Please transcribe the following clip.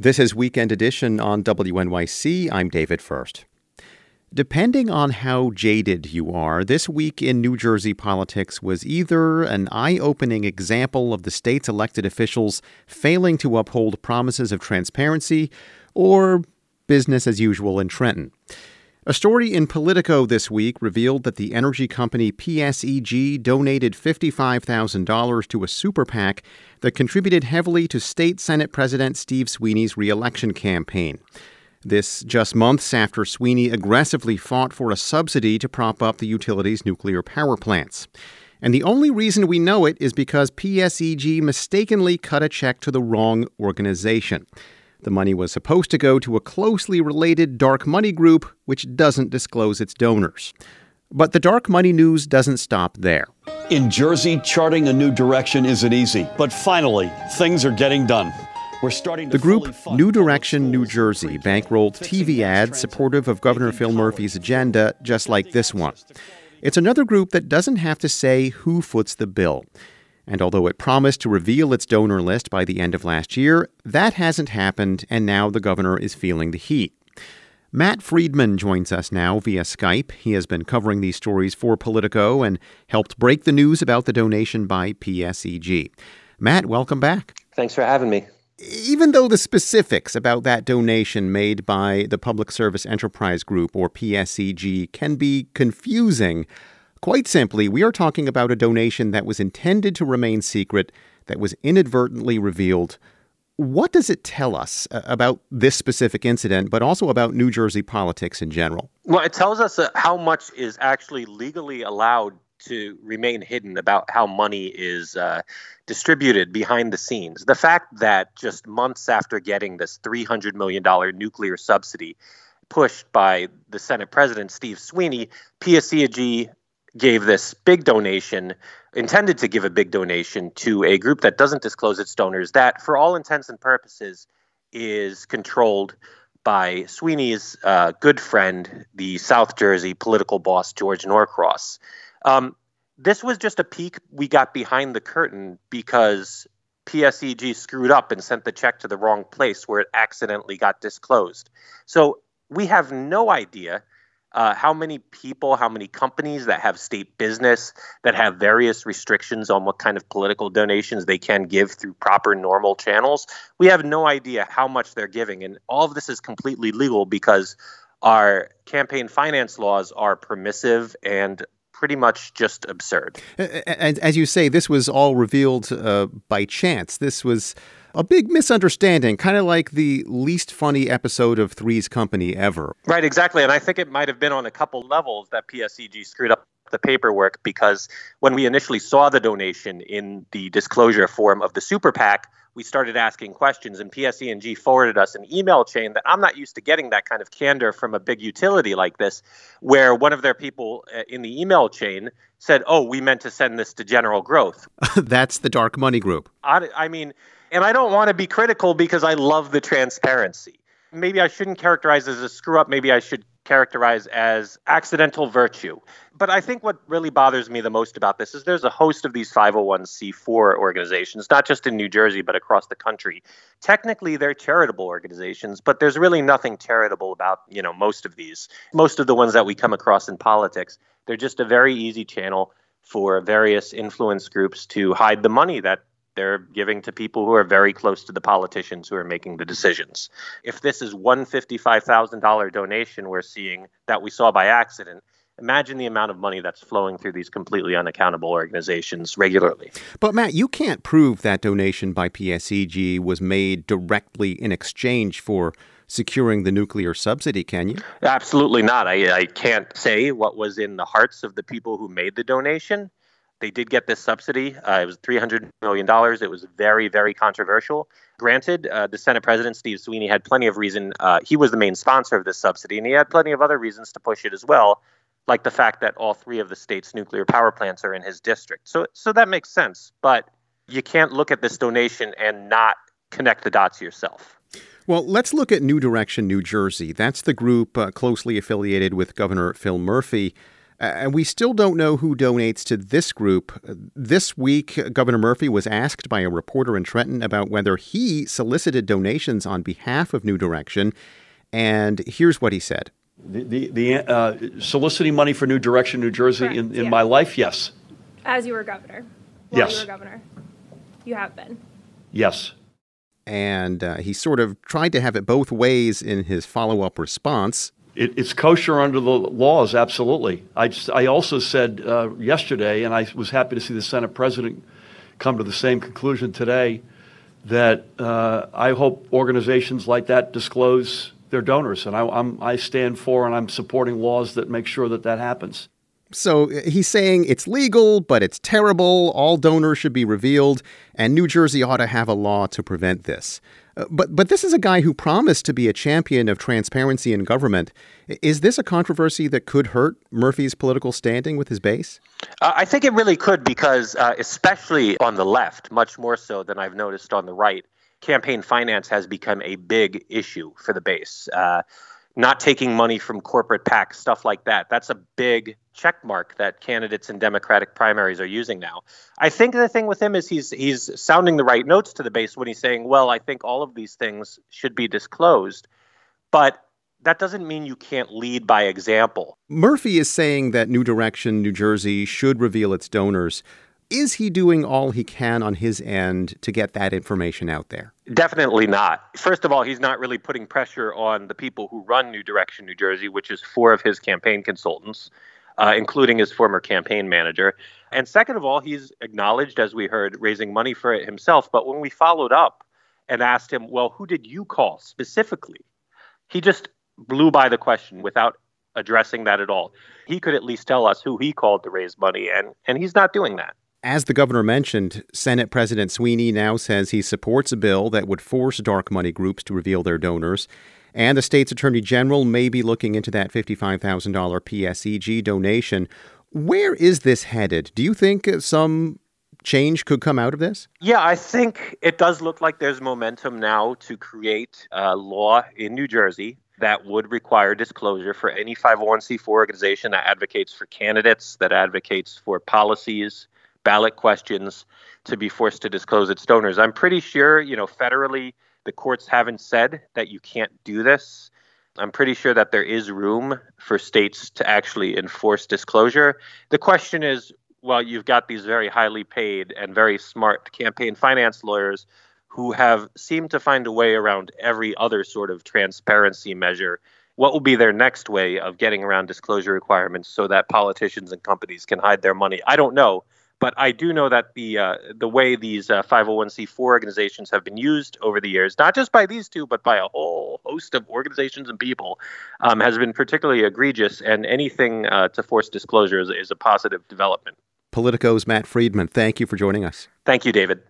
This is Weekend Edition on WNYC. I'm David First. Depending on how jaded you are, this week in New Jersey politics was either an eye-opening example of the state's elected officials failing to uphold promises of transparency, or business as usual in Trenton. A story in Politico this week revealed that the energy company PSEG donated $55,000 to a super PAC that contributed heavily to State Senate President Steve Sweeney's re-election campaign. This just months after Sweeney aggressively fought for a subsidy to prop up the utility's nuclear power plants. And the only reason we know it is because PSEG mistakenly cut a check to the wrong organization. The money was supposed to go to a closely related dark money group, which doesn't disclose its donors. But the dark money news doesn't stop there. In Jersey, charting a new direction isn't easy. But finally, things are getting done. We're starting to The group New Direction New Jersey bankrolled TV ads supportive of Governor Phil Murphy's agenda, just like this one. It's another group that doesn't have to say who foots the bill. And although it promised to reveal its donor list by the end of last year, that hasn't happened, and now the governor is feeling the heat. Matt Friedman joins us now via Skype. He has been covering these stories for Politico and helped break the news about the donation by PSEG. Matt, welcome back. Thanks for having me. Even though the specifics about that donation made by the Public Service Enterprise Group, or PSEG, can be confusing, quite simply, we are talking about a donation that was intended to remain secret, that was inadvertently revealed. What does it tell us about this specific incident, but also about New Jersey politics in general? Well, it tells us how much is actually legally allowed to remain hidden about how money is distributed behind the scenes. The fact that just months after getting this $300 million nuclear subsidy pushed by the Senate President, Steve Sweeney, PSEG gave this big donation, intended to give a big donation to a group that doesn't disclose its donors, that for all intents and purposes is controlled by Sweeney's good friend, the South Jersey political boss, George Norcross. This was just a peek we got behind the curtain because PSEG screwed up and sent the check to the wrong place where it accidentally got disclosed. So we have no idea how many people, how many companies that have state business, that have various restrictions on what kind of political donations they can give through proper normal channels. We have no idea how much they're giving. And all of this is completely legal because our campaign finance laws are permissive and pretty much just absurd. And as you say, this was all revealed by chance. This was a big misunderstanding, kind of like the least funny episode of Three's Company ever. Right, exactly. And I think it might have been on a couple levels that PSEG screwed up the paperwork, because when we initially saw the donation in the disclosure form of the super PAC, we started asking questions, and PSEG forwarded us an email chain that I'm not used to getting that kind of candor from a big utility like this, where one of their people in the email chain said, "Oh, we meant to send this to General Growth." That's the dark money group. I mean, and I don't want to be critical because I love the transparency. Maybe I shouldn't characterize as a screw up. Maybe I should characterize as accidental virtue. But I think what really bothers me the most about this is there's a host of these 501c4 organizations, not just in New Jersey, but across the country. Technically, they're charitable organizations, but there's really nothing charitable about, most of these. Most of the ones that we come across in politics, they're just a very easy channel for various influence groups to hide the money that they're giving to people who are very close to the politicians who are making the decisions. If this is one $55,000 donation we're seeing that we saw by accident, imagine the amount of money that's flowing through these completely unaccountable organizations regularly. But Matt, you can't prove that donation by PSEG was made directly in exchange for securing the nuclear subsidy, can you? Absolutely not. I can't say what was in the hearts of the people who made the donation. They did get this subsidy. It was $300 million. It was very, very controversial. Granted, the Senate President, Steve Sweeney, had plenty of reason. He was the main sponsor of this subsidy, and he had plenty of other reasons to push it as well, like the fact that all three of the state's nuclear power plants are in his district. So that makes sense. But you can't look at this donation and not connect the dots yourself. Well, let's look at New Direction New Jersey. That's the group closely affiliated with Governor Phil Murphy. And we still don't know who donates to this group. This week, Governor Murphy was asked by a reporter in Trenton about whether he solicited donations on behalf of New Direction. And here's what he said. The soliciting money for New Direction, New Jersey in my life, yes. As you were governor. Yes. You were governor. You have been. Yes. And he sort of tried to have it both ways in his follow-up response. It's kosher under the laws, absolutely. I also said yesterday, and I was happy to see the Senate president come to the same conclusion today, that I hope organizations like that disclose their donors. And I stand for and I'm supporting laws that make sure that happens. So he's saying it's legal, but it's terrible. All donors should be revealed, and New Jersey ought to have a law to prevent this. But this is a guy who promised to be a champion of transparency in government. Is this a controversy that could hurt Murphy's political standing with his base? I think it really could because, especially on the left, much more so than I've noticed on the right, campaign finance has become a big issue for the base. Not taking money from corporate PACs, stuff like that. That's a big check mark that candidates in Democratic primaries are using now. I think the thing with him is he's sounding the right notes to the base when he's saying, well, I think all of these things should be disclosed. But that doesn't mean you can't lead by example. Murphy is saying that New Direction, New Jersey, should reveal its donors. Is he doing all he can on his end to get that information out there? Definitely not. First of all, he's not really putting pressure on the people who run New Direction New Jersey, which is 4 of his campaign consultants, including his former campaign manager. And second of all, he's acknowledged, as we heard, raising money for it himself. But when we followed up and asked him, well, who did you call specifically? He just blew by the question without addressing that at all. He could at least tell us who he called to raise money, and he's not doing that. As the governor mentioned, Senate President Sweeney now says he supports a bill that would force dark money groups to reveal their donors. And the state's attorney general may be looking into that $55,000 PSEG donation. Where is this headed? Do you think some change could come out of this? Yeah, I think it does look like there's momentum now to create a law in New Jersey that would require disclosure for any 501c4 organization that advocates for candidates, that advocates for policies, ballot questions, to be forced to disclose its donors. I'm pretty sure, federally, the courts haven't said that you can't do this. I'm pretty sure that there is room for states to actually enforce disclosure. The question is, well, you've got these very highly paid and very smart campaign finance lawyers who have seemed to find a way around every other sort of transparency measure. What will be their next way of getting around disclosure requirements so that politicians and companies can hide their money? I don't know. But I do know that the way these 501c4 organizations have been used over the years, not just by these two, but by a whole host of organizations and people, has been particularly egregious. And anything to force disclosure is a positive development. Politico's Matt Friedman, thank you for joining us. Thank you, David.